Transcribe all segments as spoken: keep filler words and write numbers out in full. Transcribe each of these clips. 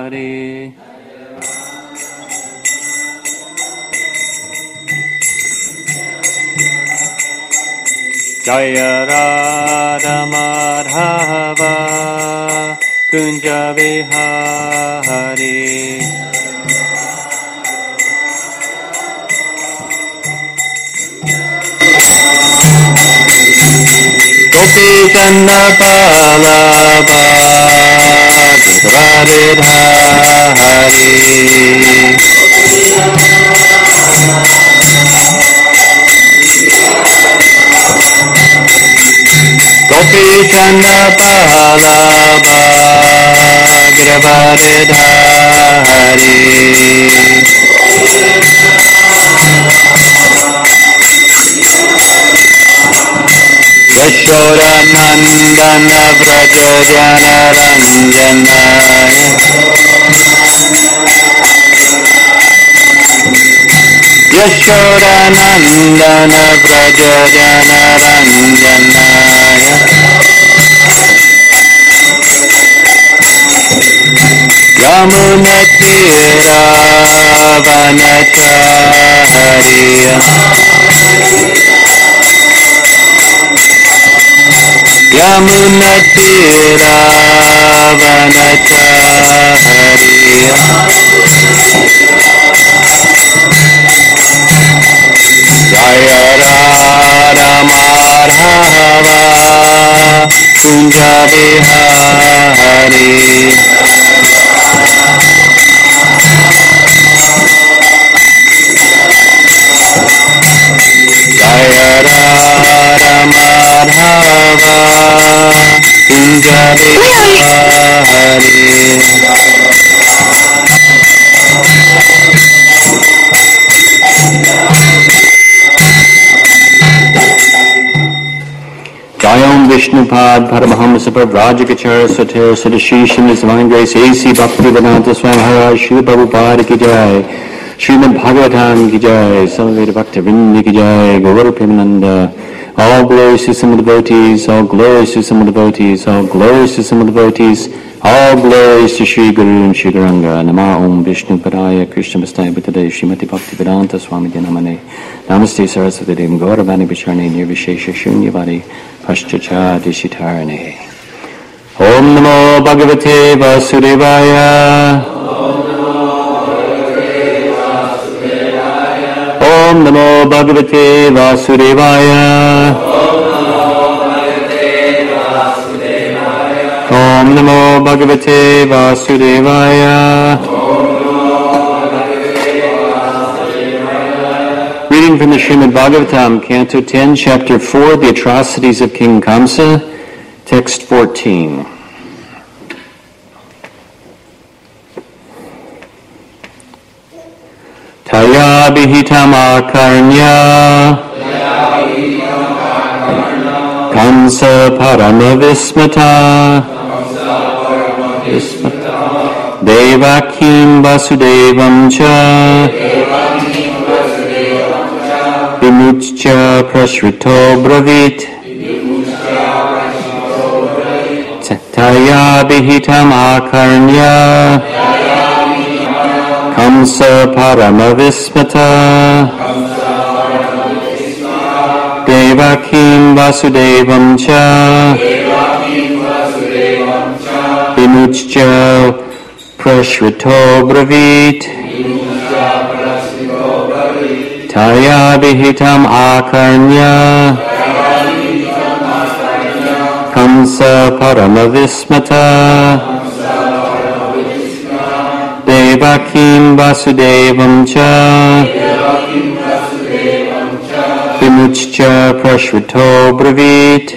Hare. Jaya Radha Madhava Kunja Vihari. Gopi Channa Palava Radhari. Gopi Channa Palava Radhari. Yashoda Nandana Vraja Jana Ranjana. Yashoda Nandana Vraja Jana Ranjana. Yamuna Tira Vanachari. Yamuna Tira Vanachari. Jaya Radha Madhava Kunja Vihari. Jaya Radha Madhava Kunja Vihari. Jayam Vishnupad Paramahamsa Prabhrajagacharya Satir Sadashisham His Divine Grace A C Bhaktivedanta Swami Maharaj Srila Prabhupada Ki Jai Srimad Bhagavatam Ki Jai Salveda Bhaktivinoda Ki Jai Gaura Premananda. All glories to some of the devotees, all glories to some of the devotees, all glories to some of the devotees, all glories to Sri Guru and Sri Gauranga. Nama Om Vishnu Padaya Krishna Vastaya Bhattade Srimati Bhaktivedanta Swami Dinamane. Namaste Saraswati Devi Gauravani Bicharne Nirvishesha Shunyavadi Pashchacha Dishitarane. Om Namo Bhagavate Vasudevaya. Om Namo Bhagavate Vasudevaya. Om Namo Bhagavate Vasudevaya. Reading from the Srimad Bhagavatam, Canto ten, Chapter four, The Atrocities of King Kamsa, Text fourteen. Taya Bihitam Akarnya Kamsa Paramavismata Devakim Vasudevam Cha Vimuchcha Prashrito Bravit Taya Bihitam Akarnya Kamsa Paramavismata Devakim Vasudevam Cha Vimuchcha Prashrito Bravit Taya Bihitam Akarnya Kamsa Paramavismata Devakim Vasudevam Cha Vimuchcha Prashrito Bravit.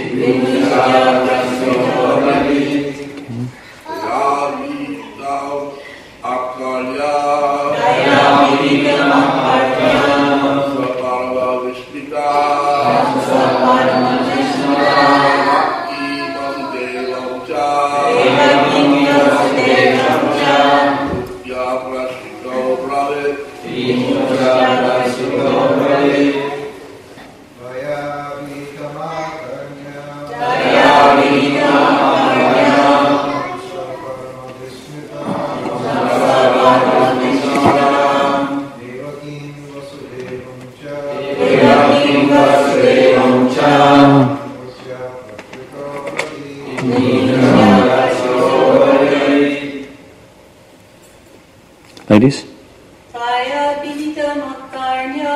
ladies? Taya Pita Makarnya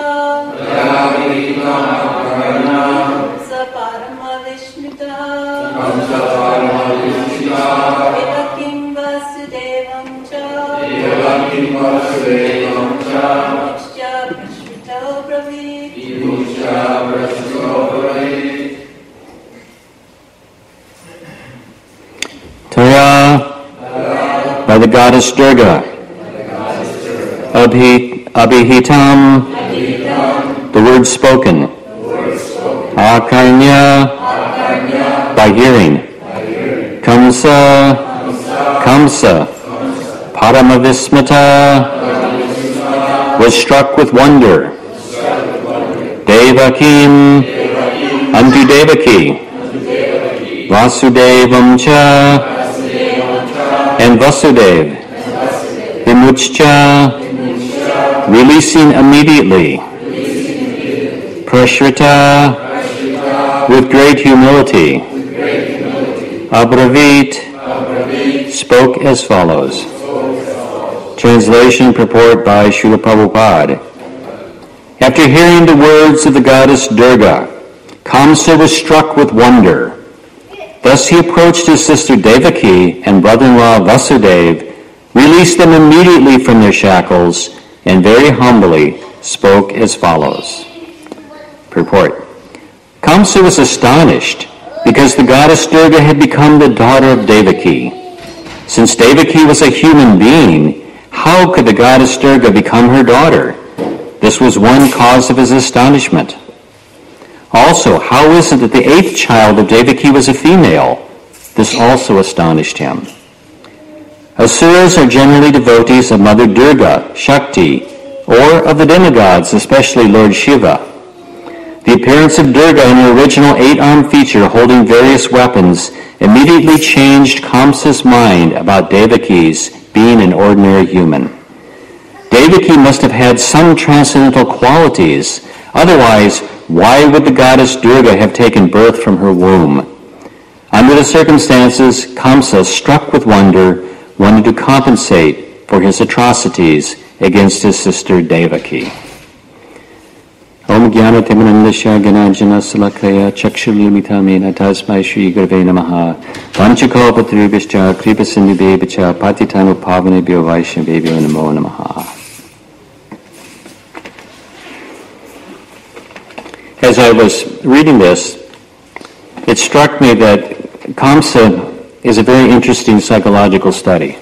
Kamsa Parama Vishnita Devakim Vasudevam Cha Nishya Prashvita Pravit Taya, by the goddess Durga. Abhi, Abhihitam, the word spoken. Akarnya, by hearing. Kamsa, Kamsa, Paramavismata, was struck with wonder. Devakim, unto Devaki. Vasudevam cha, and Vasudev. Vimuchcha, releasing immediately. Prashrita, with great humility. Abravit, spoke as follows. Translation purport by Srila Prabhupada. After hearing the words of the goddess Durga, Kamsa was struck with wonder. Thus he approached his sister Devaki and brother-in-law Vasudev, released them immediately from their shackles, and very humbly spoke as follows. Purport. Kamsa was astonished because the goddess Durga had become the daughter of Devaki. Since Devaki was a human being, how could the goddess Durga become her daughter? This was one cause of his astonishment. Also, how is it that the eighth child of Devaki was a female? This also astonished him. Asuras are generally devotees of Mother Durga, Shakti, or of the demigods, especially Lord Shiva. The appearance of Durga in her original eight-armed feature holding various weapons immediately changed Kamsa's mind about Devaki's being an ordinary human. Devaki must have had some transcendental qualities. Otherwise, why would the goddess Durga have taken birth from her womb? Under the circumstances, Kamsa, struck with wonder, wanted to compensate for his atrocities against his sister Devaki. Om Gyana Timanandasya Ganajana Salakaya Chakshulimitamena Tasmai Shri Gurve Namaha Panchakalpatrubhischa Kripasindhubhebhcha Patitanu Pavanebhyo Vaishnavebhyo Namo Namaha. As I was reading this, it struck me that Kamsa is a very interesting psychological study.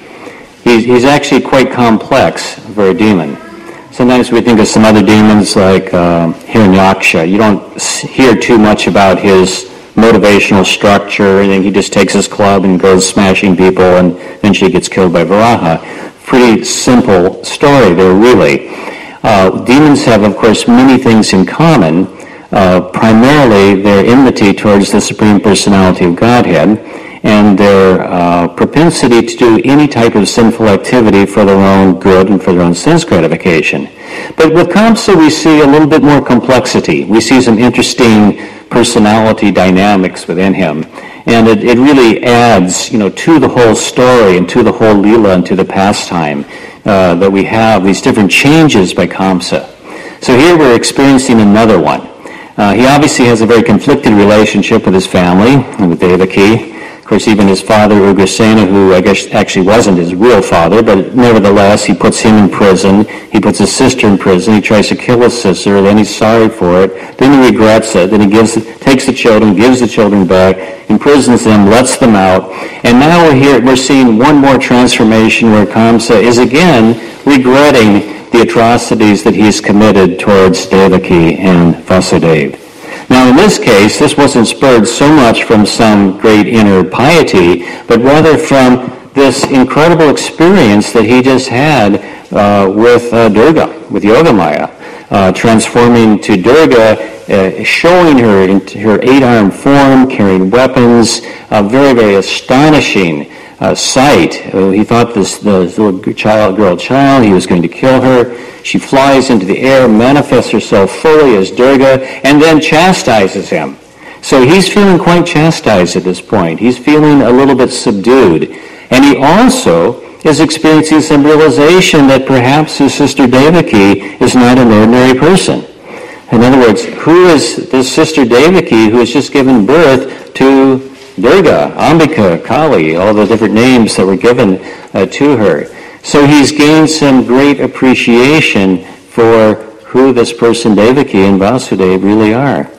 He's, he's actually quite complex for a demon. Sometimes we think of some other demons like uh, Hiranyaksha. You don't hear too much about his motivational structure, and he just takes his club and goes smashing people, and then she gets killed by Varaha. Pretty simple story there, really. Uh, demons have, of course, many things in common. Uh, primarily, their enmity towards the Supreme Personality of Godhead, and their uh, propensity to do any type of sinful activity for their own good and for their own sense gratification. But with Kamsa, we see a little bit more complexity. We see some interesting personality dynamics within him. And it, it really adds, you know, to the whole story and to the whole Leela and to the pastime uh, that we have, these different changes by Kamsa. So here we're experiencing another one. Uh, he obviously has a very conflicted relationship with his family, with Devaki. Of course, even his father, Ugrasena, who I guess actually wasn't his real father, but nevertheless, he puts him in prison. He puts his sister in prison. He tries to kill his sister. Then he's sorry for it. Then he regrets it. Then he gives, takes the children, gives the children back, imprisons them, lets them out. And now we're here. We're seeing one more transformation where Kamsa is again regretting the atrocities that he's committed towards Devaki and Vasudeva. Now, in this case, this wasn't spurred so much from some great inner piety, but rather from this incredible experience that he just had uh, with uh, Durga, with Yogamaya, uh, transforming to Durga, uh, showing her in her eight-armed form, carrying weapons, a very, very astonishing uh, sight. Uh, he thought this the little child, girl child, he was going to kill her. She flies into the air, manifests herself fully as Durga, and then chastises him. So he's feeling quite chastised at this point. He's feeling a little bit subdued. And he also is experiencing some realization that perhaps his sister Devaki is not an ordinary person. In other words, who is this sister Devaki who has just given birth to Durga, Ambika, Kali, all the different names that were given uh, to her. So he's gained some great appreciation for who this person Devaki and Vasudeva really are.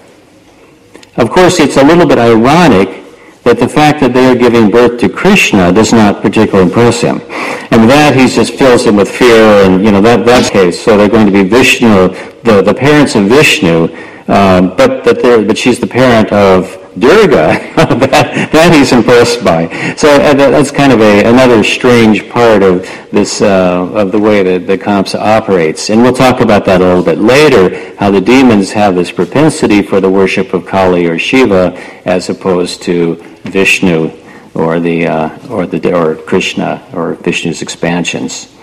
Of course, it's a little bit ironic that the fact that they are giving birth to Krishna does not particularly impress him. And that he just fills him with fear, and, you know, that that's the case. So they're going to be Vishnu, the, the parents of Vishnu, uh, but that they're, but she's the parent of Durga. that, that he's impressed by. So uh, that's kind of a another strange part of this, uh, of the way that the Kamsa operates. And we'll talk about that a little bit later, how the demons have this propensity for the worship of Kali or Shiva as opposed to Vishnu or the uh, or the or Krishna or Vishnu's expansions.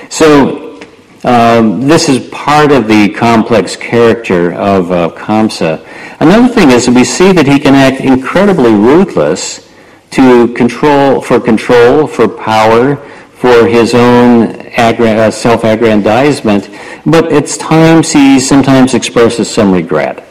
So um, this is part of the complex character of uh, Kamsa. Another thing is that we see that he can act incredibly ruthless to control for control, for power, for his own aggra- uh, self-aggrandizement. But at times he sometimes expresses some regret.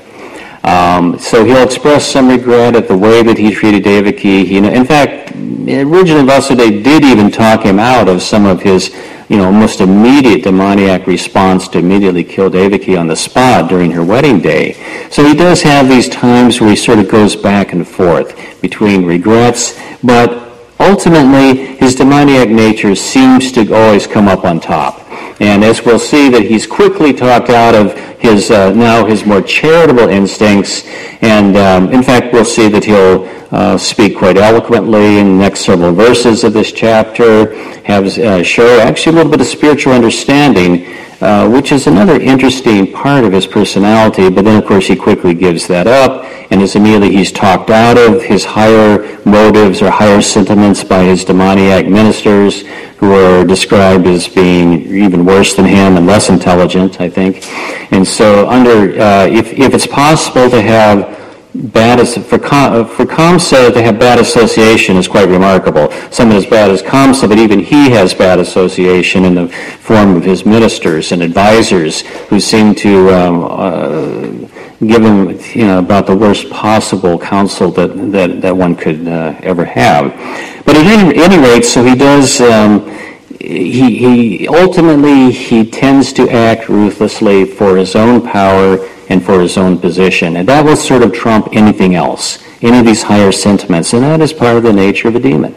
Um, so he'll express some regret at the way that he treated Devaki. He, in fact, originally Vasudeva did even talk him out of some of his, you know, almost immediate demoniac response to immediately kill Devaki on the spot during her wedding day. So he does have these times where he sort of goes back and forth between regrets, but ultimately his demoniac nature seems to always come up on top. And as we'll see, that he's quickly talked out of his uh, now his more charitable instincts, and um, in fact we'll see that he'll uh, speak quite eloquently in the next several verses of this chapter, have uh, show actually a little bit of spiritual understanding, uh, which is another interesting part of his personality, but then of course he quickly gives that up, and as immediately he's talked out of his higher motives or higher sentiments by his demoniac ministers, who are described as being even worse than him and less intelligent, I think. And so under, uh, if, if it's possible to have bad, for, for Kamsa to have bad association is quite remarkable. Someone as bad as Kamsa, but even he has bad association in the form of his ministers and advisors who seem to um, uh, give him, you know, about the worst possible counsel that, that, that one could uh, ever have. But at any, any rate, so he does, um, he, he ultimately, he tends to act ruthlessly for his own power and for his own position. And that will sort of trump anything else, any of these higher sentiments. And that is part of the nature of a demon.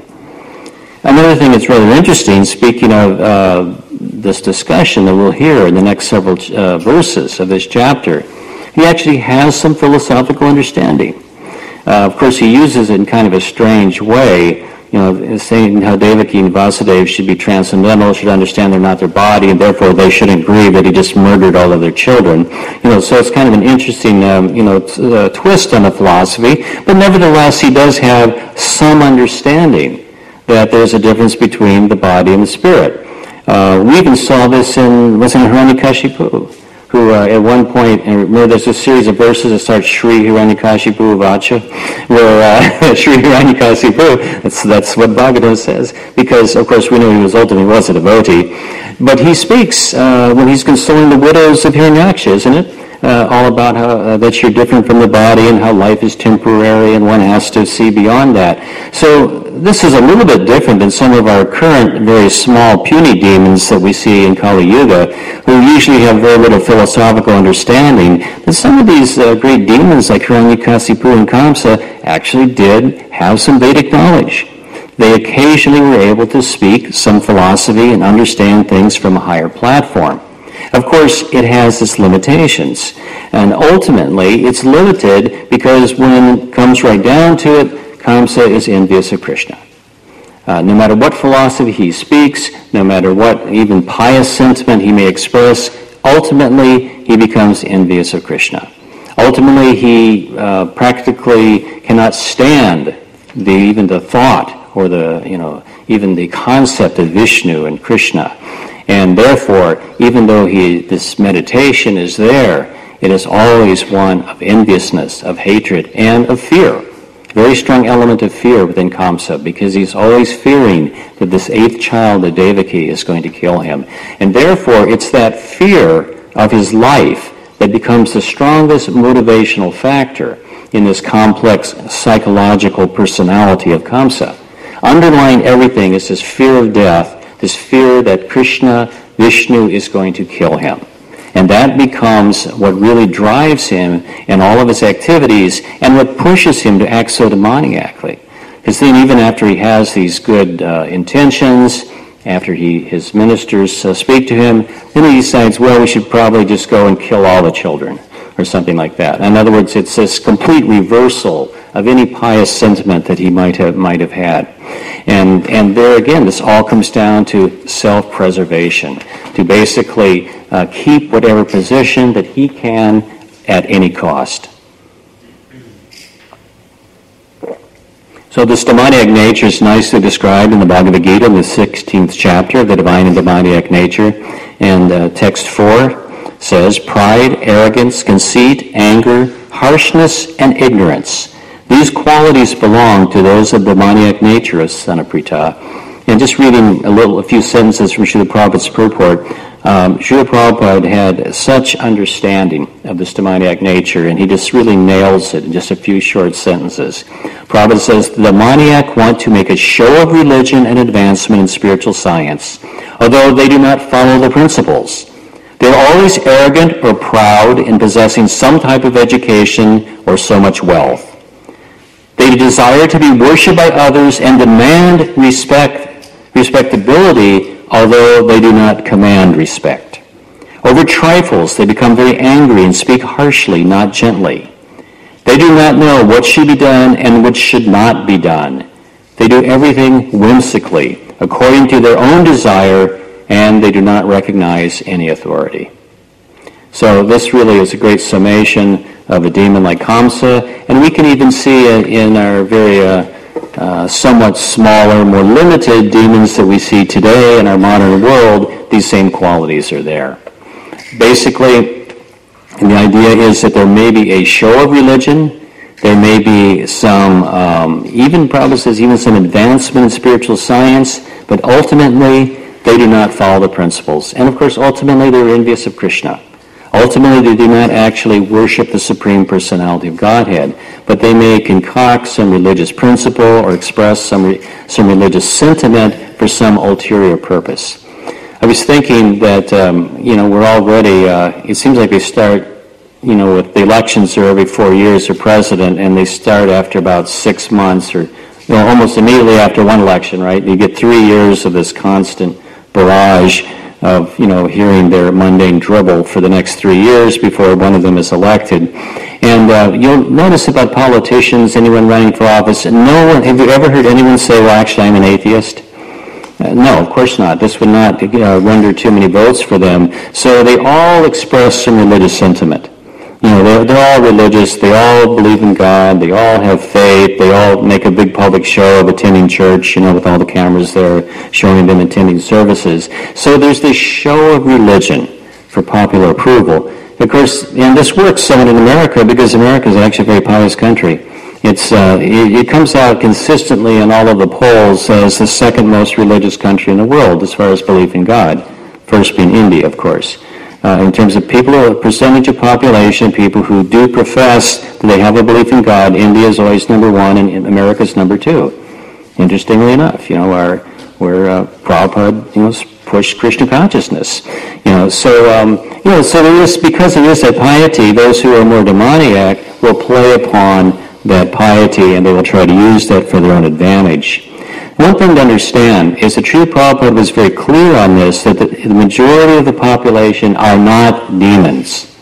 Another thing that's rather interesting, speaking of uh, this discussion that we'll hear in the next several uh, verses of this chapter, he actually has some philosophical understanding. Uh, of course, he uses it in kind of a strange way, you know, saying how Devaki and Vasudeva should be transcendental, should understand they're not their body, and therefore they shouldn't grieve that he just murdered all of their children. You know, so it's kind of an interesting, um, you know, t- uh, twist on the philosophy. But nevertheless, he does have some understanding that there's a difference between the body and the spirit. Uh, we even saw this in, was in Hiranyakashipu, who uh, at one point, and remember there's a series of verses that start Shri Hiranyakashipu Vacha, where uh, Shri Hiranyakashipu, that's, that's what Bhagavatam says, because of course we know he was ultimately was a devotee, but he speaks uh, when he's consoling the widows of Hiranyaksha, isn't it? Uh, all about how uh, that you're different from the body and how life is temporary and one has to see beyond that. So this is a little bit different than some of our current very small puny demons that we see in Kali Yuga, who usually have very little philosophical understanding. But some of these uh, great demons like Hiranyakasipu and Kamsa actually did have some Vedic knowledge. They occasionally were able to speak some philosophy and understand things from a higher platform. Of course, it has its limitations, and ultimately it's limited because when it comes right down to it, Kamsa is envious of Krishna. Uh, no matter what philosophy he speaks, no matter what even pious sentiment he may express, ultimately he becomes envious of Krishna. Ultimately, he uh, practically cannot stand the, even the thought or the, you know, even the concept of Vishnu and Krishna. And therefore, even though he, this meditation is there, it is always one of enviousness, of hatred, and of fear. Very strong element of fear within Kamsa, because he's always fearing that this eighth child of Devaki is going to kill him. And therefore, it's that fear of his life that becomes the strongest motivational factor in this complex psychological personality of Kamsa. Underlying everything is this fear of death, this fear that Krishna, Vishnu, is going to kill him. And that becomes what really drives him in all of his activities and what pushes him to act so demoniacally. Because then even after he has these good uh, intentions, after he his ministers uh, speak to him, then he decides, well, we should probably just go and kill all the children or something like that. In other words, it's this complete reversal of any pious sentiment that he might have might have had. And and there again, this all comes down to self-preservation, to basically uh, keep whatever position that he can at any cost. So this demoniac nature is nicely described in the Bhagavad Gita in the sixteenth chapter of the Divine and Demoniac Nature. And uh, text four says, pride, arrogance, conceit, anger, harshness, and ignorance. These qualities belong to those of demoniac nature, as son of Pritha. And just reading a little, a few sentences from Srila Prabhupada's purport, um, Srila Prabhupada had such understanding of this demoniac nature, and he just really nails it in just a few short sentences. Prabhupada says, the demoniac want to make a show of religion and advancement in spiritual science, although they do not follow the principles. They are always arrogant or proud in possessing some type of education or so much wealth. They desire to be worshipped by others and demand respect, respectability, although they do not command respect. Over trifles, they become very angry and speak harshly, not gently. They do not know what should be done and what should not be done. They do everything whimsically, according to their own desire, and they do not recognize any authority. So this really is a great summation of a demon like Kamsa, and we can even see it in our very uh, uh, somewhat smaller, more limited demons that we see today in our modern world. These same qualities are there. Basically, the idea is that there may be a show of religion, there may be some, um, even Prabhupada says, even some advancement in spiritual science, but ultimately they do not follow the principles. And of course, ultimately they're envious of Krishna. Ultimately, they do not actually worship the Supreme Personality of Godhead, but they may concoct some religious principle or express some re- some religious sentiment for some ulterior purpose. I was thinking that, um, you know, we're already, uh, it seems like they start, you know, with the elections are every four years for president, and they start after about six months or, you know, almost immediately after one election, right? You get three years of this constant barrage of, you know, hearing their mundane dribble for the next three years before one of them is elected. And uh, you'll notice about politicians, anyone running for office, no one, have you ever heard anyone say, well, actually, I'm an atheist? Uh, no, of course not. This would not uh, render too many votes for them. So they all express some religious sentiment. You know, they're, they're all religious, they all believe in God, they all have faith, they all make a big public show of attending church, you know, with all the cameras there showing them attending services. So there's this show of religion for popular approval. Of course, and this works somewhat in America because America is actually a very pious country. It's uh, it, it comes out consistently in all of the polls as the second most religious country in the world as far as belief in God, first being India, of course. Uh, in terms of people, a percentage of population, people who do profess that they have a belief in God, India is always number one and America is number two. Interestingly enough, you know, our, where uh, Prabhupada, you know, pushed Krishna consciousness. You know, so, um, you know, so there is, because there is that piety, those who are more demoniac will play upon that piety and they will try to use that for their own advantage. One thing to understand is that Srila Prabhupada was very clear on this, that the, the majority of the population are not demons.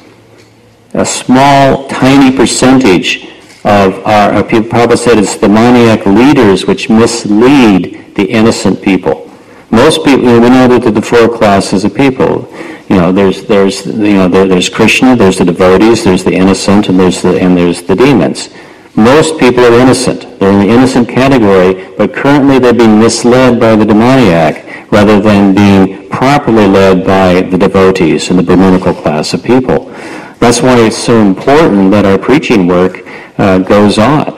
A small, tiny percentage of our, our people, Prabhupada said it's demoniac leaders which mislead the innocent people. Most people, you know, we know that the four classes of people. You know, there's, there's, you know, there, there's Krishna, there's the devotees, there's the innocent, and there's the, and there's the demons. Most people are innocent. They're in the innocent category, but currently they're being misled by the demoniac rather than being properly led by the devotees and the Brahminical class of people. That's why it's so important that our preaching work uh, goes on. And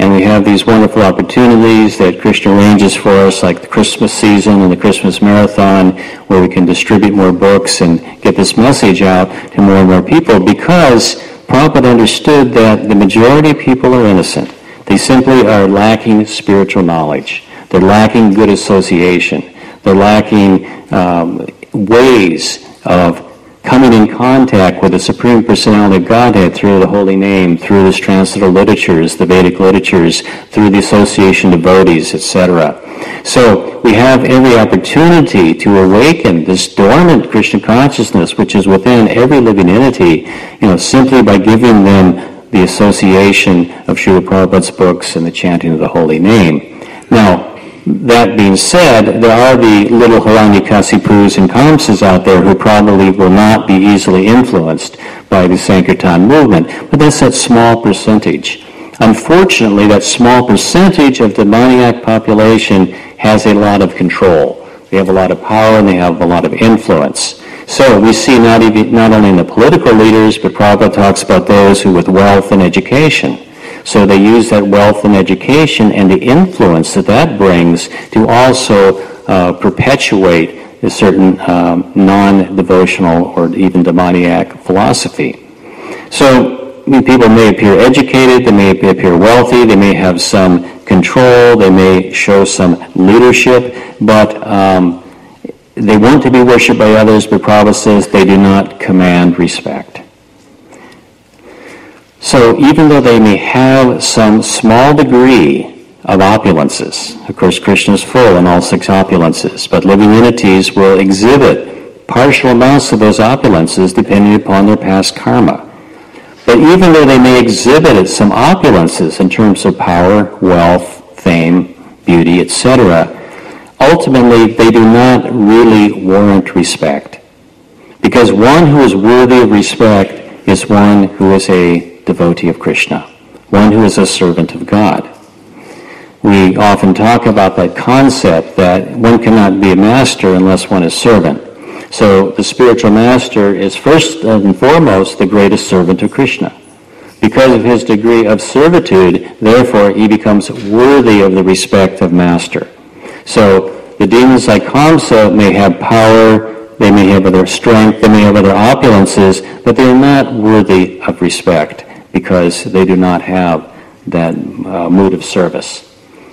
And we have these wonderful opportunities that Krishna arranges for us, like the Christmas season and the Christmas marathon, where we can distribute more books and get this message out to more and more people, because Prabhupada understood that the majority of people are innocent. They simply are lacking spiritual knowledge. They're lacking good association. They're lacking um, ways of coming in contact with the Supreme Personality of Godhead through the Holy Name, through the transcendental literatures, the Vedic literatures, through the association devotees, et cetera. So we have every opportunity to awaken this dormant Krishna consciousness, which is within every living entity, you know, simply by giving them the association of Srila Prabhupada's books and the chanting of the Holy Name. Now, that being said, there are the little Hiranyakasipus and Kamsas out there who probably will not be easily influenced by the Sankirtan movement, but that's that small percentage. Unfortunately, that small percentage of the demoniac population has a lot of control. They have a lot of power and they have a lot of influence. So we see not even, not only in the political leaders, but Prabhupada talks about those who with wealth and education. So they use that wealth and education and the influence that that brings to also uh, perpetuate a certain um, non-devotional or even demoniac philosophy. So I mean, people may appear educated, they may appear wealthy, they may have some control, they may show some leadership, but um, they want to be worshipped by others, but Prabhupada says they do not command respect. So even though they may have some small degree of opulences, of course Krishna is full in all six opulences, but living entities will exhibit partial amounts of those opulences depending upon their past karma. But even though they may exhibit some opulences in terms of power, wealth, fame, beauty, et cetera, ultimately they do not really warrant respect. Because one who is worthy of respect is one who is a devotee of Krishna, one who is a servant of God. We often talk about that concept that one cannot be a master unless one is servant. So the spiritual master is first and foremost the greatest servant of Krishna. Because of his degree of servitude, therefore he becomes worthy of the respect of master. So the demons like Kamsa may have power, they may have other strength, they may have other opulences, but they are not worthy of respect because they do not have that uh, mood of service.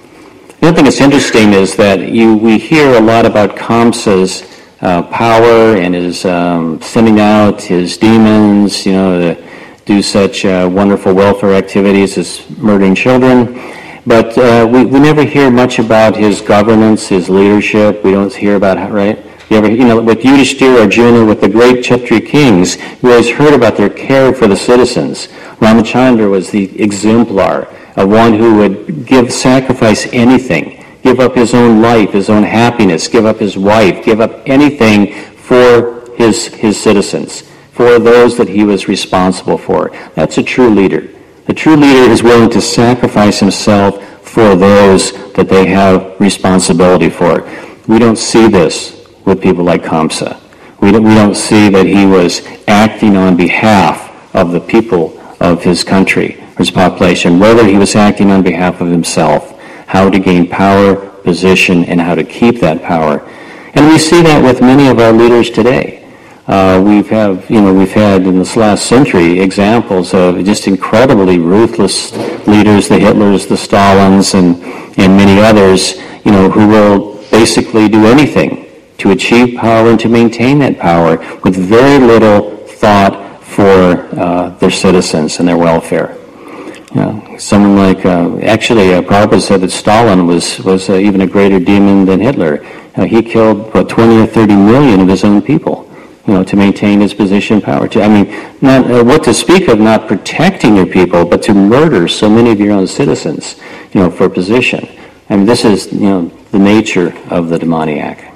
The other thing that's interesting is that you we hear a lot about Kamsa's uh, power and his um, sending out his demons, you know, to do such uh, wonderful welfare activities as murdering children. But uh, we, we never hear much about his governance, his leadership. We don't hear about how, right? You ever, you know, with Yudhishthira, Arjuna, with the great Kshatriya kings, we always heard about their care for the citizens. Ramachandra was the exemplar of one who would give, sacrifice anything, give up his own life, his own happiness, give up his wife, give up anything for his, his citizens, for those that he was responsible for. That's a true leader. A true leader is willing to sacrifice himself for those that they have responsibility for. We don't see this with people like Kamsa. We don't, we don't see that he was acting on behalf of the people of his country, his population, whether he was acting on behalf of himself, how to gain power, position, and how to keep that power. And we see that with many of our leaders today. Uh, we've have, you know, we've had in this last century examples of just incredibly ruthless leaders, the Hitlers, the Stalins, and, and many others, you know, who will basically do anything to achieve power and to maintain that power with very little thought for uh, their citizens and their welfare. You know, someone like, uh, actually, uh, Prabhupada said that Stalin was, was uh, even a greater demon than Hitler. Uh, he killed, what, twenty or thirty million of his own people, you know, to maintain his position of power. To, I mean, not uh, what to speak of not protecting your people, but to murder so many of your own citizens, you know, for position. I mean, this is, you know, the nature of the demoniac.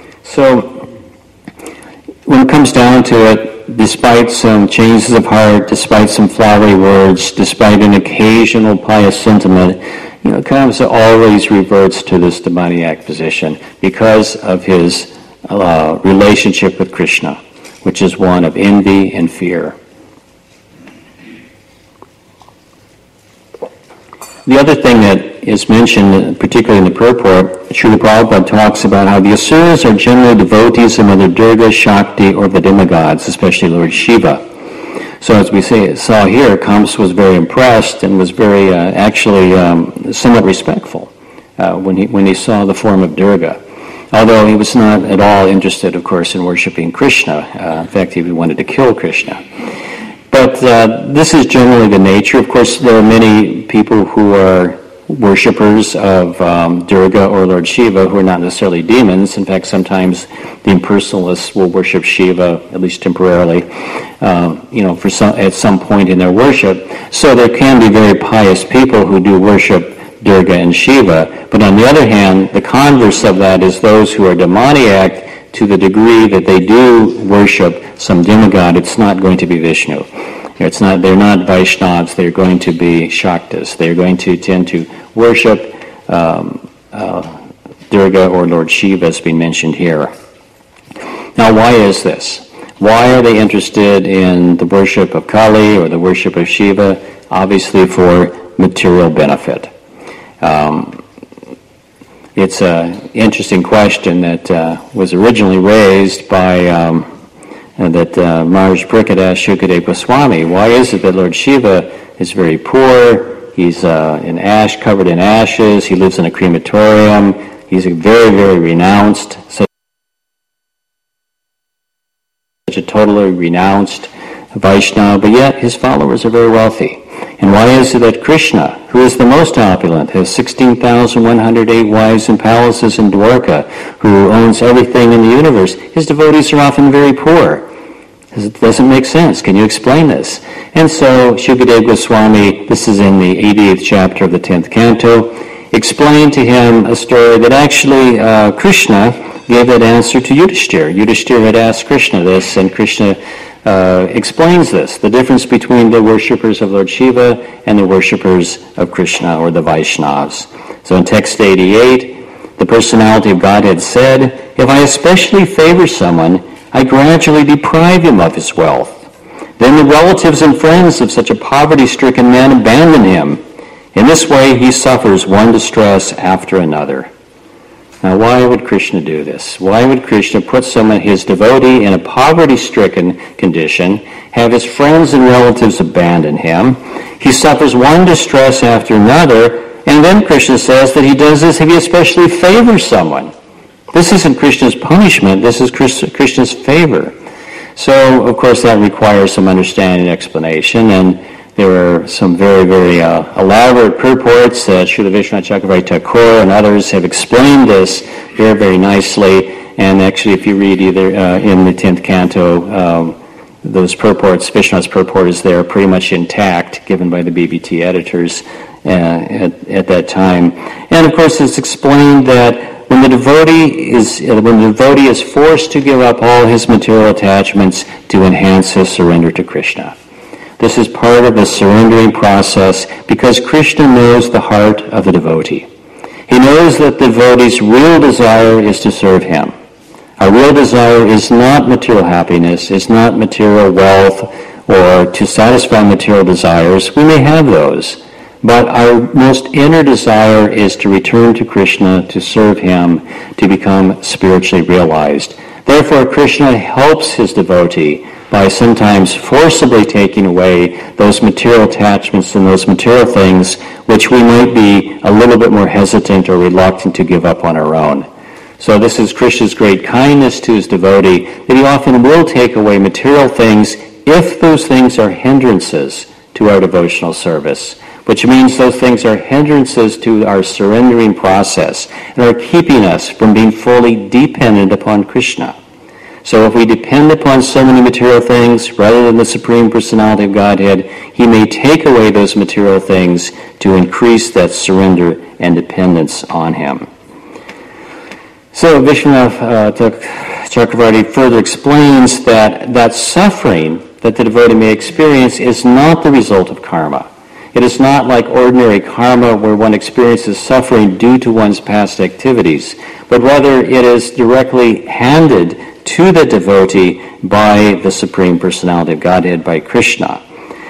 So, when it comes down to it, despite some changes of heart, despite some flowery words, despite an occasional pious sentiment, you know, Kamsa always reverts to this demoniac position because of his uh, relationship with Krishna, which is one of envy and fear. The other thing that is mentioned, particularly in the purport, Srila Prabhupada talks about how the Asuras are generally devotees of Mother Durga, Shakti, or the demigods, especially Lord Shiva. So as we say, saw here, Kamsa was very impressed and was very, uh, actually, um, somewhat respectful uh, when he when he saw the form of Durga. Although he was not at all interested, of course, in worshiping Krishna. Uh, in fact, he wanted to kill Krishna. But uh, this is generally the nature. Of course, there are many people who are worshippers of um, Durga or Lord Shiva who are not necessarily demons. In fact, sometimes the impersonalists will worship Shiva, at least temporarily, uh, you know, for some, at some point in their worship. So there can be very pious people who do worship Durga and Shiva. But on the other hand, the converse of that is those who are demoniac to the degree that they do worship some demigod. It's not going to be Vishnu. It's not. They're not Vaishnavas. They're going to be Shaktas. They're going to tend to worship um, uh, Durga or Lord Shiva, as being mentioned here. Now, why is this? Why are they interested in the worship of Kali or the worship of Shiva? Obviously for material benefit. Um, it's an interesting question that uh, was originally raised by um, that uh, Maharaj Parikshit asked Shukadeva Goswami. Why is it that Lord Shiva is very poor? He's uh, in ash, covered in ashes. He lives in a crematorium. He's a very, very renounced, such a totally renounced Vaishnava, but yet his followers are very wealthy. And why is it that Krishna, who is the most opulent, has sixteen thousand one hundred eight wives and palaces in Dwarka, who owns everything in the universe, his devotees are often very poor? It doesn't make sense. Can you explain this? And so Shukadeva Goswami, this is in the eightieth chapter of the tenth canto, explained to him a story that actually uh, Krishna gave that answer to Yudhishthira. Yudhishthira had asked Krishna this, and Krishna uh, explains this, the difference between the worshippers of Lord Shiva and the worshippers of Krishna, or the Vaishnavas. So in text eighty-eight, the personality of Godhead said, "If I especially favor someone, I gradually deprive him of his wealth. Then the relatives and friends of such a poverty-stricken man abandon him. In this way, he suffers one distress after another." Now, why would Krishna do this? Why would Krishna put someone, his devotee, in a poverty-stricken condition, have his friends and relatives abandon him? He suffers one distress after another, and then Krishna says that he does this if he especially favors someone. This isn't Krishna's punishment, this is Krishna's favor. So, of course, that requires some understanding and explanation, and there are some very, very uh, elaborate purports that Srila Vishwanath Chakravarti Thakur and others have explained this very, very nicely. And actually, if you read either uh, in the tenth canto, um, those purports, Vishwanath's purport is there pretty much intact, given by the B B T editors uh, at, at that time. And of course, it's explained that when the devotee is when the devotee is forced to give up all his material attachments to enhance his surrender to Krishna. This is part of the surrendering process because Krishna knows the heart of the devotee. He knows that the devotee's real desire is to serve him. Our real desire is not material happiness, is not material wealth, or to satisfy material desires. We may have those, but our most inner desire is to return to Krishna, to serve him, to become spiritually realized. Therefore, Krishna helps his devotee by sometimes forcibly taking away those material attachments and those material things which we might be a little bit more hesitant or reluctant to give up on our own. So this is Krishna's great kindness to his devotee, that he often will take away material things if those things are hindrances to our devotional service, which means those things are hindrances to our surrendering process and are keeping us from being fully dependent upon Krishna. So if we depend upon so many material things rather than the Supreme Personality of Godhead, he may take away those material things to increase that surrender and dependence on him. So Vishwanath uh, Chakravarti further explains that that suffering that the devotee may experience is not the result of karma. It is not like ordinary karma where one experiences suffering due to one's past activities, but rather it is directly handed to the devotee by the Supreme Personality of Godhead, by Krishna.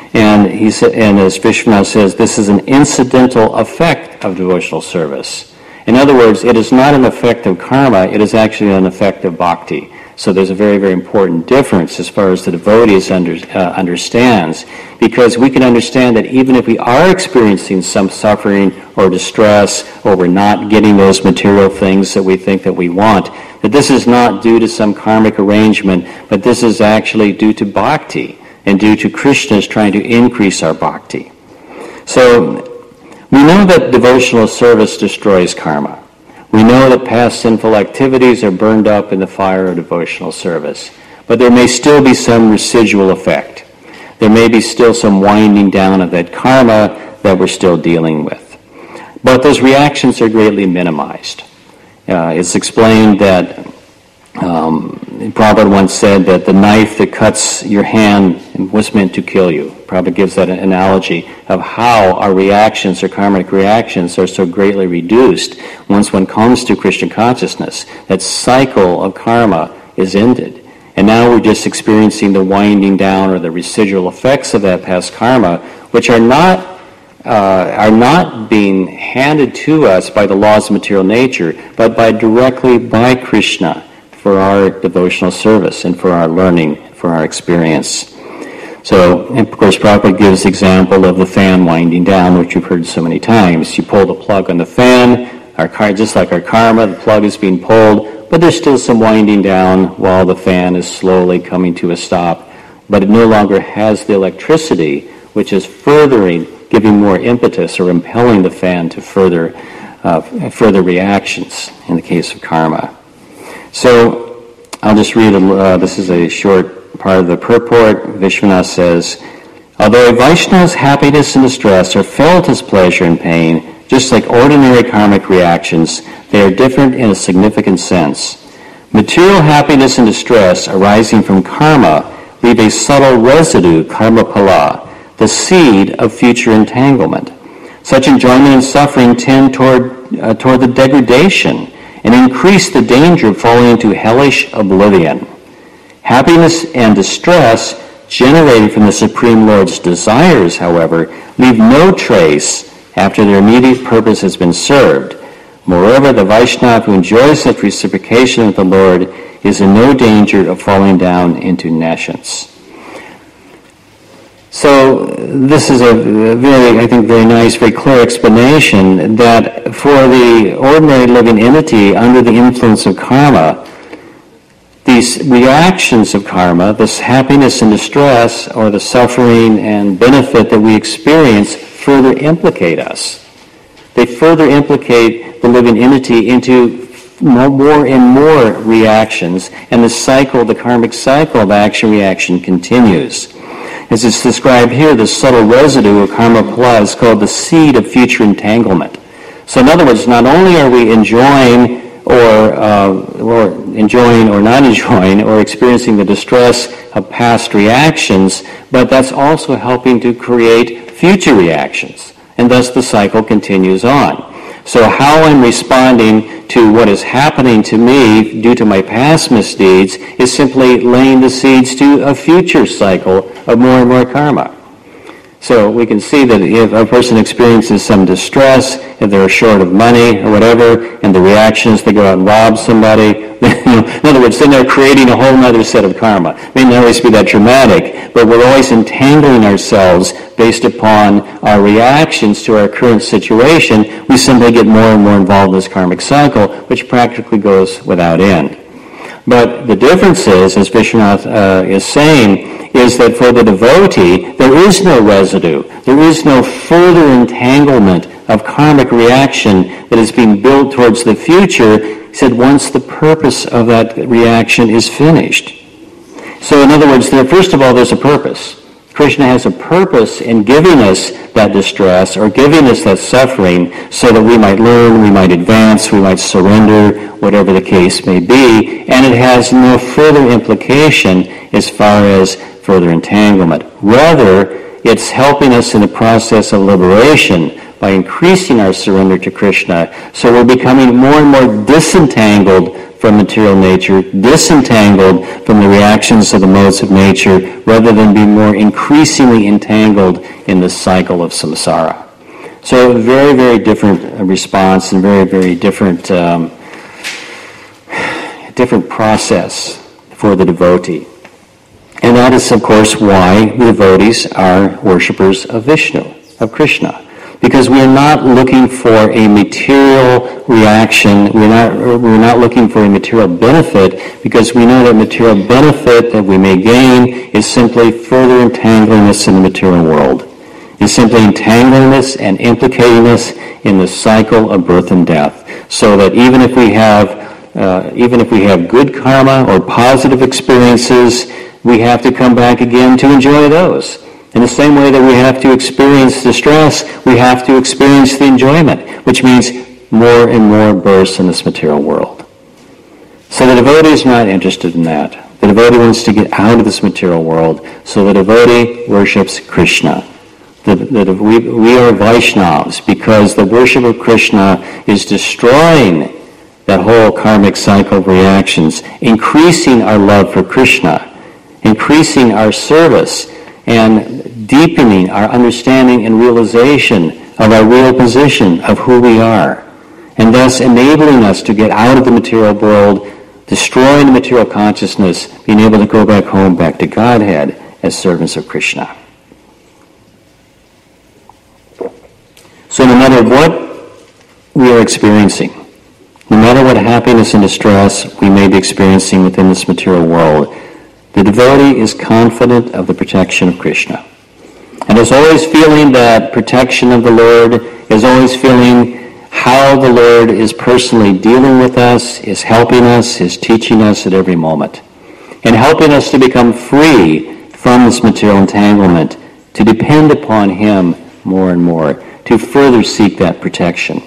And he said, and as Vishwanath says, this is an incidental effect of devotional service. In other words, it is not an effect of karma, it is actually an effect of bhakti. So there's a very, very important difference as far as the devotees under, uh, understands, because we can understand that even if we are experiencing some suffering or distress, or we're not getting those material things that we think that we want, that this is not due to some karmic arrangement, but this is actually due to bhakti, and due to Krishna's trying to increase our bhakti. So we know that devotional service destroys karma. We know that past sinful activities are burned up in the fire of devotional service. But there may still be some residual effect. There may be still some winding down of that karma that we're still dealing with. But those reactions are greatly minimized. Uh, it's explained that um, Prabhupada once said that the knife that cuts your hand was meant to kill you. Prabhupada gives that an analogy of how our reactions, or karmic reactions, are so greatly reduced once one comes to Krishna consciousness. That cycle of karma is ended. And now we're just experiencing the winding down or the residual effects of that past karma, which are not uh, are not being handed to us by the laws of material nature, but by directly by Krishna for our devotional service and for our learning, for our experience. So, of course, Prabhupada gives the example of the fan winding down, which you've heard so many times. You pull the plug on the fan, our car, just like our karma, the plug is being pulled, but there's still some winding down while the fan is slowly coming to a stop. But it no longer has the electricity, which is furthering, giving more impetus or impelling the fan to further, uh, further reactions in the case of karma. So I'll just read, uh, this is a short part of the purport. Vishwanath says, although a Vaishnava's happiness and distress are felt as pleasure and pain, just like ordinary karmic reactions, they are different in a significant sense. Material happiness and distress arising from karma leave a subtle residue, karma pala, the seed of future entanglement. Such enjoyment and suffering tend toward, uh, toward the degradation and increase the danger of falling into hellish oblivion. Happiness and distress generated from the Supreme Lord's desires, however, leave no trace after their immediate purpose has been served. Moreover, the Vaishnava who enjoys such reciprocation of the Lord is in no danger of falling down into nescience. So this is a very, I think, very nice, very clear explanation that for the ordinary living entity under the influence of karma, these reactions of karma, this happiness and distress, or the suffering and benefit that we experience, further implicate us. They further implicate the living entity into more and more reactions, and the cycle, the karmic cycle of action-reaction continues. As it's described here, the subtle residue of karma pala is called the seed of future entanglement. So in other words, not only are we enjoying or, uh, or enjoying or not enjoying or experiencing the distress of past reactions, but that's also helping to create future reactions. And thus the cycle continues on. So how I'm responding to what is happening to me due to my past misdeeds is simply laying the seeds to a future cycle of more and more karma. So we can see that if a person experiences some distress, if they're short of money or whatever, and the reactions, they go out and rob somebody, you know, in other words, then they're creating a whole other set of karma. It may not always be that dramatic, but we're always entangling ourselves based upon our reactions to our current situation. We simply get more and more involved in this karmic cycle, which practically goes without end. But the difference is, as Vishwanath uh, is saying, is that for the devotee, there is no residue. There is no further entanglement of karmic reaction that is being built towards the future. He said once the purpose of that reaction is finished. So in other words, there, first of all, there's a purpose. Krishna has a purpose in giving us that distress or giving us that suffering so that we might learn, we might advance, we might surrender, whatever the case may be. And it has no further implication as far as further entanglement. Rather, it's helping us in the process of liberation by increasing our surrender to Krishna. So we're becoming more and more disentangled from material nature, disentangled from the reactions of the modes of nature, rather than be more increasingly entangled in the cycle of samsara. So a very, very different response and very, very different, um, different process for the devotee. And that is, of course, why the devotees are worshippers of Vishnu, of Krishna. Because we are not looking for a material reaction, we're not, we're not looking for a material benefit, because we know that material benefit that we may gain is simply further entangling us in the material world. It's simply entangling us and implicating us in the cycle of birth and death. So that even if we have uh, even if we have good karma or positive experiences, we have to come back again to enjoy those. In the same way that we have to experience distress, we have to experience the enjoyment, which means more and more births in this material world. So the devotee is not interested in that. The devotee wants to get out of this material world, so the devotee worships Krishna. The, the, we, we are Vaishnavas because the worship of Krishna is destroying that whole karmic cycle of reactions, increasing our love for Krishna, increasing our service, and deepening our understanding and realization of our real position of who we are, and thus enabling us to get out of the material world, destroying the material consciousness, being able to go back home, back to Godhead as servants of Krishna. So no matter what we are experiencing, no matter what happiness and distress we may be experiencing within this material world, the devotee is confident of the protection of Krishna. And is always feeling that protection of the Lord, is always feeling how the Lord is personally dealing with us, is helping us, is teaching us at every moment, and helping us to become free from this material entanglement, to depend upon Him more and more, to further seek that protection.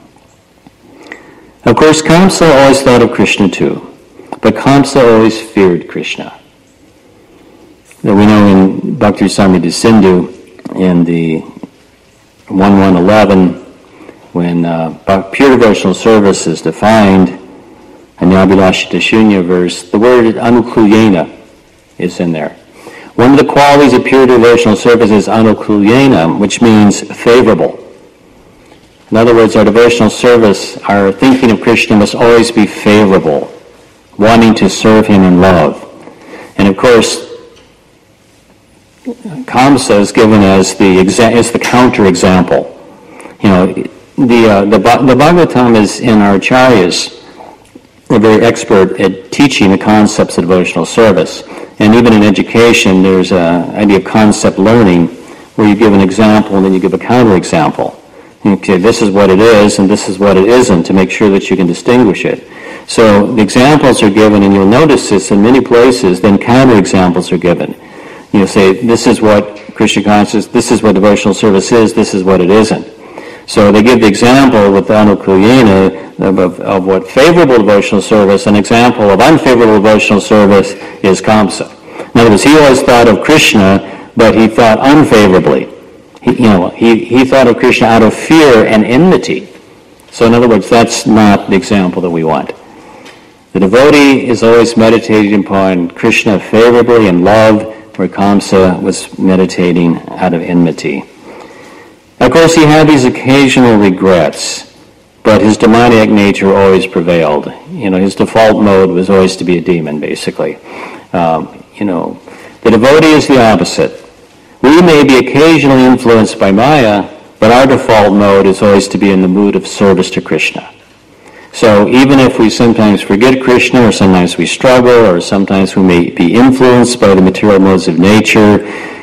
Of course, Kamsa always thought of Krishna too, but Kamsa always feared Krishna. We know in Bhakti Samrita Sindhu, in the one one eleven, when uh, pure devotional service is defined, in the Abhilashita Shunya verse, the word anukulyena is in there. One of the qualities of pure devotional service is anukulyena, which means favorable. In other words, our devotional service, our thinking of Krishna must always be favorable, wanting to serve Him in love. And of course, Kamsa is given as the exa- as the counter example. You know, the uh, the the Bhagavatam is in our acharyas. They're very expert at teaching the concepts of devotional service, and even in education, there's an idea of concept learning, where you give an example and then you give a counter example. Okay, this is what it is, and this is what it isn't, to make sure that you can distinguish it. So the examples are given, and you'll notice this in many places. Then counter examples are given. You say, this is what Krishna consciousness, this is what devotional service is, this is what it isn't. So they give the example with anukulyena of, of, of what favorable devotional service, an example of unfavorable devotional service is Kamsa. In other words, he always thought of Krishna, but he thought unfavorably. He, you know, he, he thought of Krishna out of fear and enmity. So in other words, that's not the example that we want. The devotee is always meditating upon Krishna favorably in love, where Kamsa was meditating out of enmity. Of course, he had these occasional regrets, but his demoniac nature always prevailed. You know, his default mode was always to be a demon, basically. Um, you know, the devotee is the opposite. We may be occasionally influenced by Maya, but our default mode is always to be in the mood of service to Krishna. So even if we sometimes forget Krishna, or sometimes we struggle, or sometimes we may be influenced by the material modes of nature,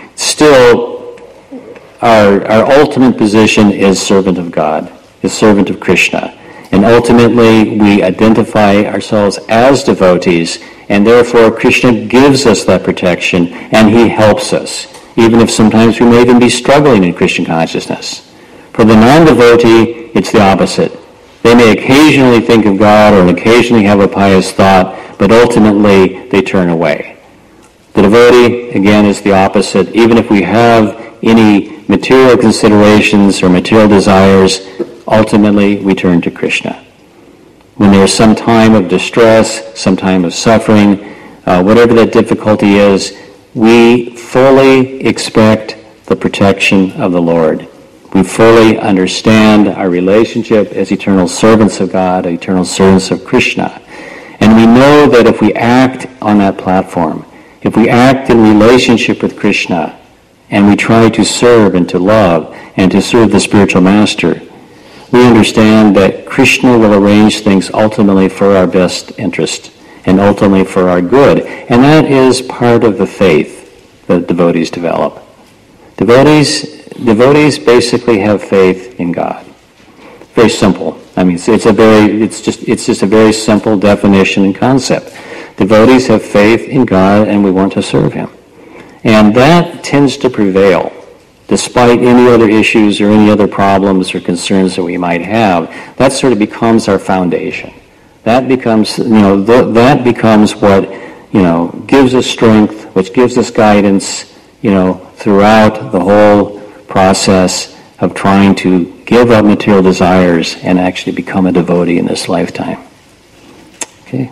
still our, our ultimate position is servant of God, is servant of Krishna. And ultimately we identify ourselves as devotees, and therefore Krishna gives us that protection, and He helps us, even if sometimes we may even be struggling in Krishna consciousness. For the non-devotee, it's the opposite. They may occasionally think of God or occasionally have a pious thought, but ultimately they turn away. The devotee, again, is the opposite. Even if we have any material considerations or material desires, ultimately we turn to Krishna. when there's some time of distress, some time of suffering, uh, whatever that difficulty is, we fully expect the protection of the Lord. We fully understand our relationship as eternal servants of God, eternal servants of Krishna. And we know that if we act on that platform, if we act in relationship with Krishna, and we try to serve and to love and to serve the spiritual master, we understand that Krishna will arrange things ultimately for our best interest and ultimately for our good. And that is part of the faith that devotees develop. Devotees, devotees basically have faith in God. Very simple. I mean, it's, it's a very, it's just, it's just a very simple definition and concept. Devotees have faith in God, and we want to serve Him. And that tends to prevail, despite any other issues or any other problems or concerns that we might have. That sort of becomes our foundation. That becomes, you know, th- that becomes what, you know, gives us strength, which gives us guidance, you know, throughout the whole process of trying to give up material desires and actually become a devotee in this lifetime. Okay.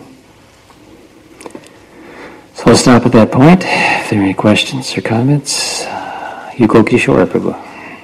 So let's stop at that point. If there are any questions or comments, Yuko Kishore, Prabhu.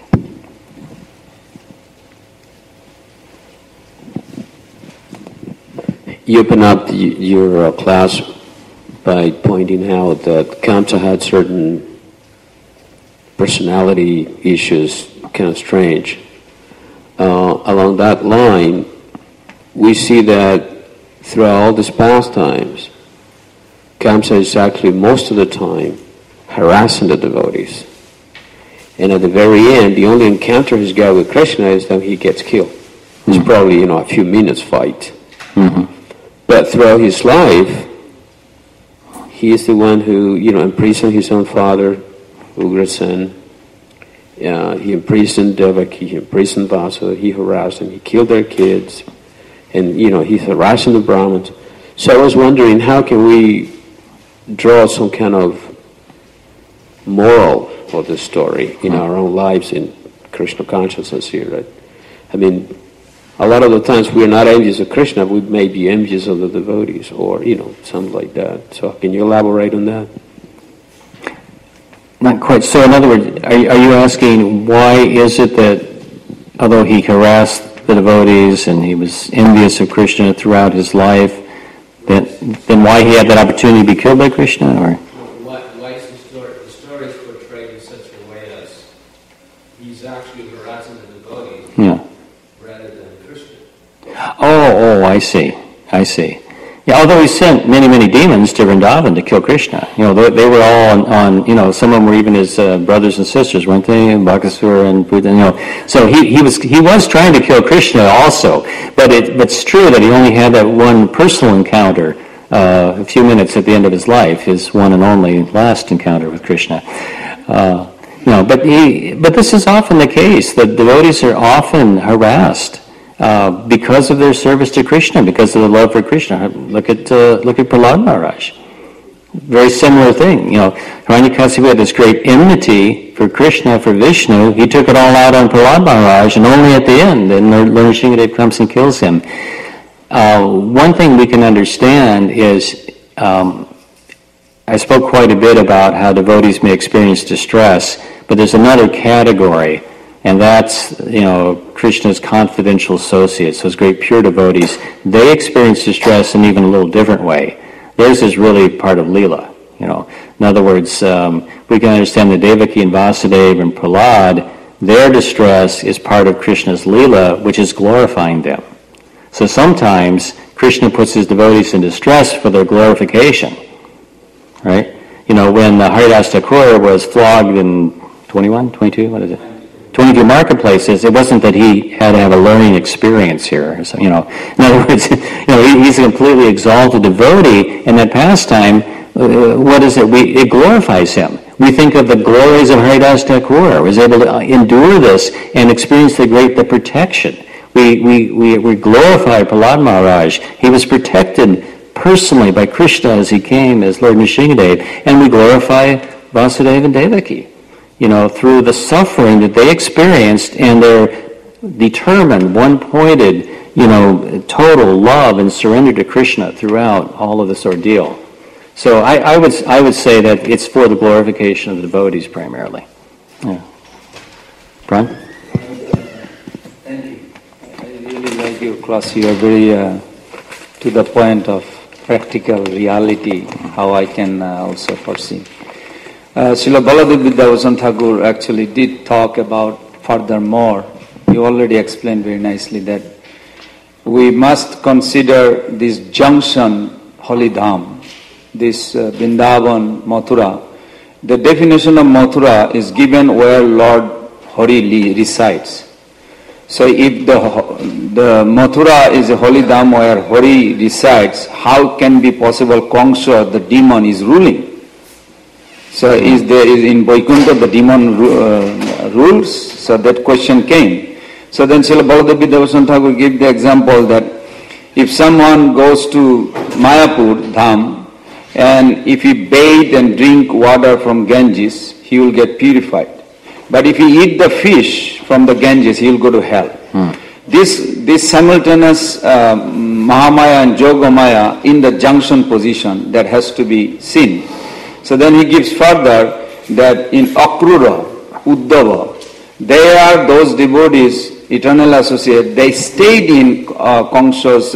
You open up the, your uh, class by pointing out that Kamsa had certain personality issues, kind of strange. Uh, along that line, we see that throughout all these pastimes, Kamsa is actually most of the time harassing the devotees. And at the very end, the only encounter he's got with Krishna is that he gets killed. It's mm-hmm. probably, you know, a few minutes fight. Mm-hmm. But throughout his life, he is the one who, you know, imprisoned his own father, Ugrasen. Uh, he imprisoned Devaki, he imprisoned Vasudha, he harassed them, he killed their kids, and, you know, he's harassing the Brahmins. So I was wondering, how can we draw some kind of moral for this story in our own lives in Krishna consciousness here, right? I mean, a lot of the times we are not envious of Krishna, we may be envious of the devotees, or, you know, something like that. So can you elaborate on that? Not quite. So in other words, are, are you asking why is it that although he harassed the devotees and he was envious of Krishna throughout his life, then, then why he had that opportunity to be killed by Krishna? Or why, why is the story, the story is portrayed in such a way as he's actually harassing the devotees yeah. rather than Krishna? Oh, oh, I see. I see. Yeah, although he sent many, many demons to Vrindavan to kill Krishna. You know, they, they were all on, on, you know, some of them were even his uh, brothers and sisters, weren't they? Bakasura and Buddha, you know. So he, he was he was trying to kill Krishna also. But it, but it's true that he only had that one personal encounter uh, a few minutes at the end of his life, his one and only last encounter with Krishna. Uh, you know, but he, but this is often the case. The devotees are often harassed Uh, because of their service to Krishna, because of the love for Krishna. Look at uh, look at Prahlad Maharaj. Very similar thing. You know, Hiranyakasipu had this great enmity for Krishna, for Vishnu. He took it all out on Prahlad Maharaj, and only at the end, then Lord Nrsimhadev comes and kills him. Uh, one thing we can understand is, um, I spoke quite a bit about how devotees may experience distress, but there's another category. And that's, you know, Krishna's confidential associates, those great pure devotees. They experience distress in even a little different way. Theirs is really part of Leela, you know. In other words, um, we can understand that Devaki and Vasudeva and Prahlad, their distress is part of Krishna's Leela, which is glorifying them. So sometimes Krishna puts his devotees in distress for their glorification, right? You know, when uh, Haridas Thakur was flogged in twenty-one, twenty-two, what is it? twenty-two marketplaces, it wasn't that he had to have a learning experience here. So, you know, in other words, you know, he, he's a completely exalted devotee, and that pastime, uh, what is it? We, it glorifies him. We think of the glories of Haridas Thakur, was able to endure this and experience the great the protection. We we we, we glorify Prahlad Maharaj. He was protected personally by Krishna as he came as Lord Nrsimhadev, and we glorify Vasudeva and Devaki, you know, through the suffering that they experienced and their determined, one-pointed, you know, total love and surrender to Krishna throughout all of this ordeal. So I, I would I would say that it's for the glorification of the devotees primarily. Yeah. Brian? Thank you. I really like your class. You are very uh, to the point of practical reality, how I can uh, also foresee. Uh, Srila Baladev Vidyabhushan Thakur actually did talk about furthermore. You already explained very nicely that we must consider this junction, Holy Dham, this uh, Vrindavan, Mathura. The definition of Mathura is given where Lord Hari resides. So if the the Mathura is a holy dham where Hari resides, how can be possible Kamsa, the demon, is ruling? So is there is in Vaikuntha the demon uh, rules? So that question came. So then Srila Baladev Vidyabhushan Thakur gave the example that if someone goes to Mayapur Dham and if he bathe and drink water from Ganges, he will get purified. But if he eat the fish from the Ganges, he will go to hell. Hmm. This this simultaneous uh, Mahamaya and Yogamaya in the junction position that has to be seen. So then he gives further that in Akrura, Uddhava, they are those devotees, eternal associate, they stayed in uh, Kamsa's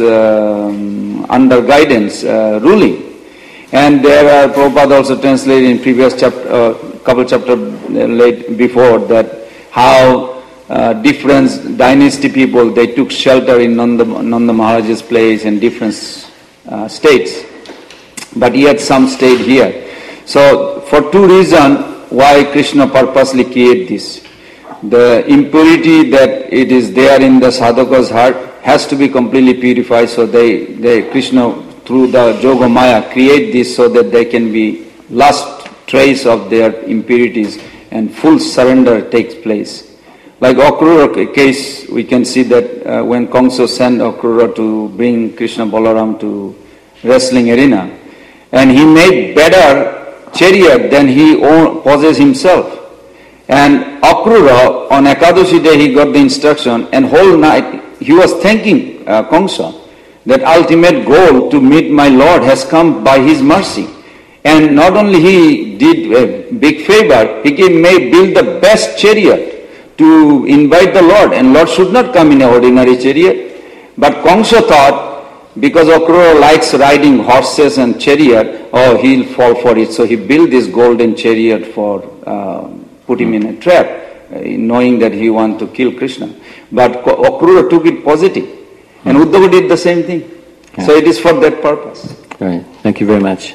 uh, under guidance, uh, ruling. And there are, Prabhupada also translated in previous chapter, uh, couple chapter late before that how uh, different dynasty people, they took shelter in Nanda, Nanda Maharaj's place in different uh, states. But yet some stayed here. So for two reasons why Krishna purposely created this. The impurity that it is there in the sadhaka's heart has to be completely purified, so they, they Krishna through the Yoga Maya create this so that they can be lost trace of their impurities and full surrender takes place. Like Akrura case, we can see that uh, when Kamsa sent Akrura to bring Krishna Balaram to wrestling arena, and he made better chariot than he own, possessed himself. And Akrura, on Ekadashi day, he got the instruction, and whole night he was thanking uh, Kamsa that ultimate goal to meet my Lord has come by his mercy. And not only he did a big favor, he gave, may build the best chariot to invite the Lord, and Lord should not come in an ordinary chariot. But Kamsa thought, because Akrura likes riding horses and chariot, oh, he'll fall for it. So he built this golden chariot for uh, put him in a trap, uh, knowing that he want to kill Krishna. But Akrura took it positive. And Uddhava did the same thing. Yeah. So it is for that purpose. Right. Thank you very much.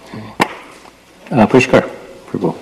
Uh, Pushkar, Prabhu.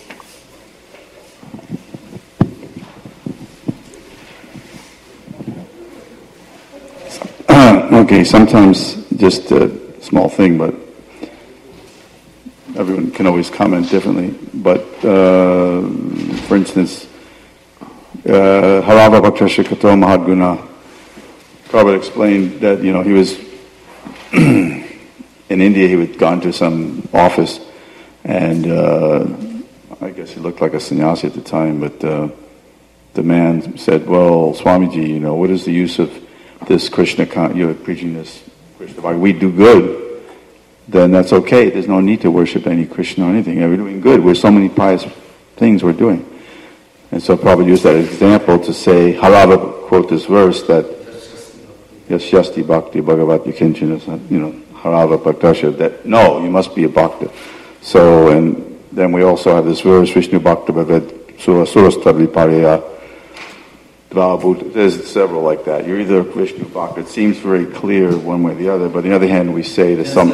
Okay, sometimes just a small thing, but everyone can always comment differently. But uh, for instance, uh, Harava Bhaktasya Kato Mahadguna, Prabhupada explained that, you know, he was in India, he had gone to some office, and uh, I guess he looked like a sannyasi at the time, but uh, the man said, well, Swamiji, you know, what is the use of this Krishna, con- you're preaching this Krishna, if we do good, then that's okay. There's no need to worship any Krishna or anything. We're doing good. We're so many pious things we're doing. And so Prabhupada used that example to say, Harava quote this verse that Yasyasti Bhakti Bhagavati Kinchana, you know, Harava Bhaktasya, that no, you must be a Bhakta. So, and then we also have this verse, Vishnu Bhakta Bhavad Sura Surastadvi Parya Dvabhut. There's several like that. You're either Vishnu Bhakta. It seems very clear one way or the other, but on the other hand, we say that some.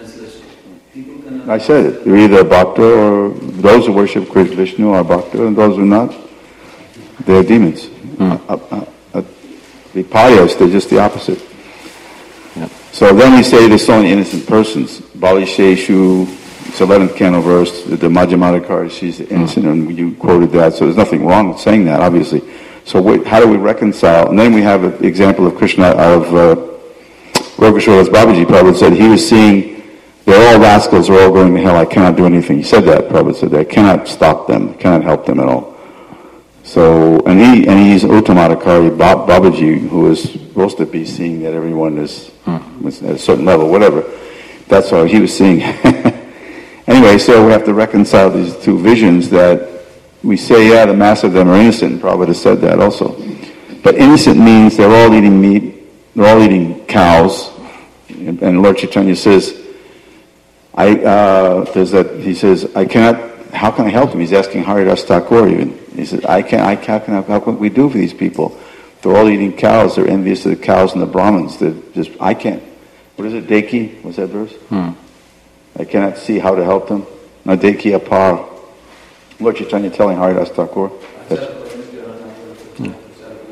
I said it. You're either a Bhakta, or those who worship Vishnu are Bhakta, and those who not, they're demons. Hmm. Uh, uh, uh, the Paryas, they're just the opposite. Yeah. So then we say there's so many innocent persons. Bali Sheshu, it's eleventh canto verse, the Majjhimadhikari, she's innocent, mm. and you quoted that, so there's nothing wrong with saying that, obviously. So wait, how do we reconcile? And then we have an example of Krishna, of uh, Gokashwara's Babaji. Prabhupada said he was seeing, they're all rascals, they're all going to hell, I cannot do anything. He said that, Prabhupada said that, I cannot stop them, I cannot help them at all. So, and he, and he's Uttamadhikari Babaji, who is supposed to be seeing that everyone is hmm. at a certain level, whatever. That's how he was seeing. Anyway, so we have to reconcile these two visions that we say, yeah, the mass of them are innocent. Prabhupada has said that also. But innocent means they're all eating meat, they're all eating cows. And, and Lord Chaitanya says, I, uh, there's that, he says, I cannot, how can I help them? He's asking Haridas Thakur even. He says, I can't, I can't, how can, how can we do for these people? They're all eating cows, they're envious of the cows and the Brahmins. They're just, I can't. What is it, Deki? What's that verse? Hmm. I cannot see how to help them. Na Deki apar. Lord Chaitanya telling Haridas Thakur. Hmm.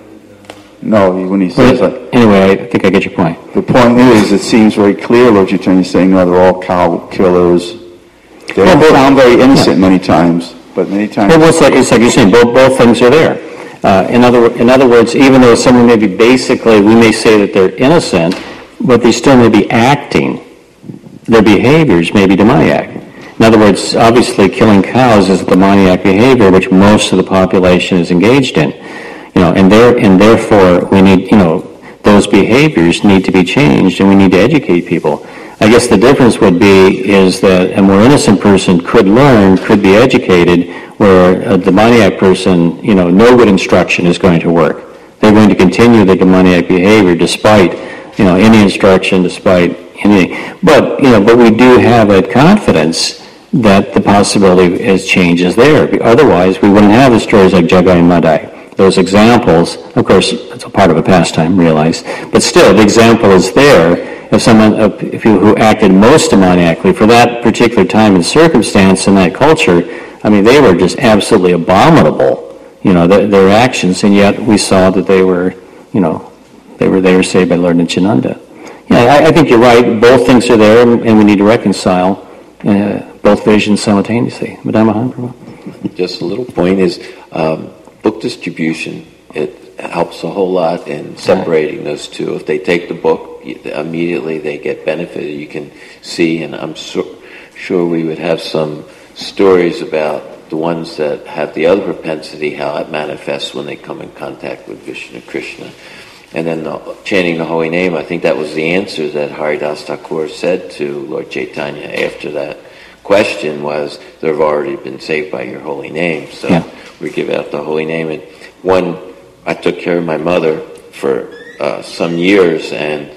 No, when he says well, that. Anyway, I think I get your point. The point is, it seems very clear, Lord Chaitanya is saying, no, they're all cow killers. They well, both, sound very innocent yeah. many times, but many times... Well, it's like, it's like you're saying, both, both things are there. Uh, in other in other words, even though someone may be basically, we may say that they're innocent, but they still may be acting. Their behaviors may be demoniac. In other words, obviously killing cows is a demoniac behavior which most of the population is engaged in. You know, and there and therefore we need, you know, those behaviors need to be changed and we need to educate people. I guess the difference would be is that a more innocent person could learn, could be educated, where a demoniac person, you know, no good instruction is going to work. They're going to continue the demoniac behavior despite, you know, any instruction, despite anything. But, you know, but we do have a confidence that the possibility is change is there. Otherwise, we wouldn't have the stories like Jagai and Madai. Those examples, of course, it's a part of a pastime, realize, but still, the example is there of someone of people who acted most demoniacally for that particular time and circumstance in that culture. I mean, they were just absolutely abominable, you know, their, their actions, and yet we saw that they were, you know, they were they were saved by Lord Nityananda. Yeah, I, I think you're right. Both things are there, and, and we need to reconcile uh, both visions simultaneously. Madam Mahan. Just a little point is um, book distribution. It helps a whole lot in separating those two. If they take the book, immediately they get benefited. You can see, and I'm so, sure we would have some stories about the ones that have the other propensity, how it manifests when they come in contact with Vishnu Krishna. And then the, chanting the holy name, I think that was the answer that Haridas Thakur said to Lord Chaitanya after that question was, they've already been saved by your holy name. So yeah. we give out the holy name. And one, I took care of my mother for uh, some years, and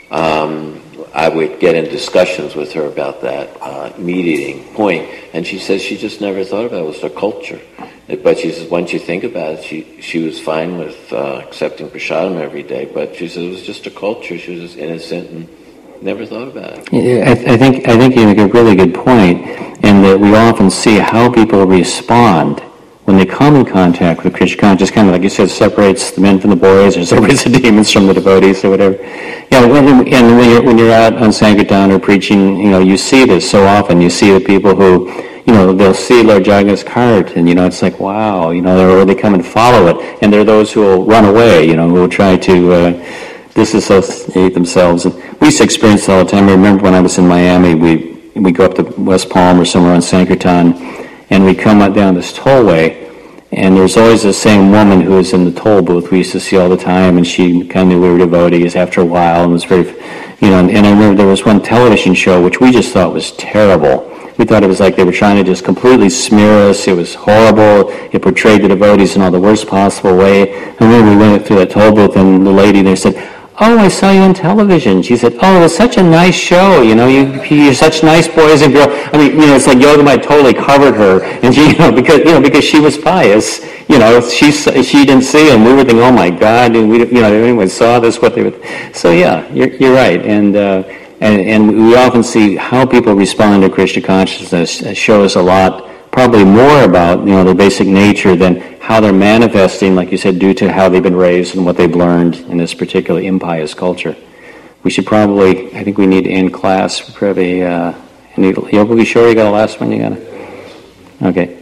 um, I would get in discussions with her about that uh, meat-eating point, and she says she just never thought about it. It was her culture. But she says, once you think about it, she she was fine with uh, accepting prasadam every day, but she says it was just a culture. She was just innocent and never thought about it. Yeah, I, th- I think I think you make a really good point, in that we often see how people respond when they come in contact with Krishna consciousness, kind of like you said, separates the men from the boys, or separates the demons from the devotees, or whatever. Yeah, when, and when you're, when you're out on Sankirtan or preaching, you know, you see this so often. You see the people who, you know, they'll see Lord Jagannath's cart, and, you know, it's like, wow, you know, or they come and follow it. And there are those who will run away, you know, who will try to uh, disassociate themselves. And we used to experience it all the time. I remember when I was in Miami, we we go up to West Palm or somewhere on Sankirtan, and we come out down this tollway, and there's always the same woman who was in the toll booth we used to see all the time, and she kind of knew we were devotees after a while, and was very, you know, and, and I remember there was one television show which we just thought was terrible. We thought it was like they were trying to just completely smear us. It was horrible. It portrayed the devotees in all the worst possible way. And then we went through that toll booth, and the lady there said, "Oh, I saw you on television." She said, "Oh, it was such a nice show. You know, you, you're such nice boys and girls." I mean, you know, it's like Yogamaya totally covered her, and she, you know, because you know, because she was pious. You know, she she didn't see them. We were thinking, "Oh my God!" And we, you know, anyone saw this, what they would. So yeah, you're you're right, and uh, and and we often see how people respond to Krishna consciousness. It shows a lot. Probably more about, you know, their basic nature than how they're manifesting, like you said, due to how they've been raised and what they've learned in this particular impious culture. We should probably, I think we need to end class. We probably, uh, need, Yoga Kishore, you got a last one you got to? Okay.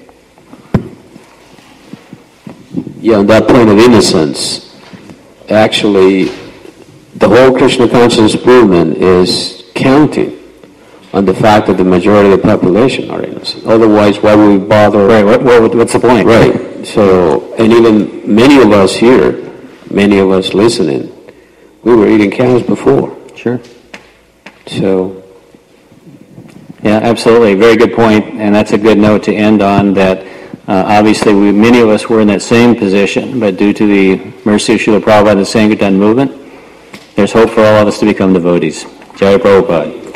Yeah, on that point of innocence, actually, the whole Krishna consciousness movement is counting on the fact that the majority of the population are innocent. Otherwise, why would we bother? Right, what, what, what's the point? Right. So, and even many of us here, many of us listening, We were eating cows before. Sure. So, Yeah, absolutely. Very good point, and that's a good note to end on, that uh, obviously we, many of us were in that same position, but due to the mercy of Srila Prabhupada and the Sankirtan movement, there's hope for all of us to become devotees. Jai Prabhupada.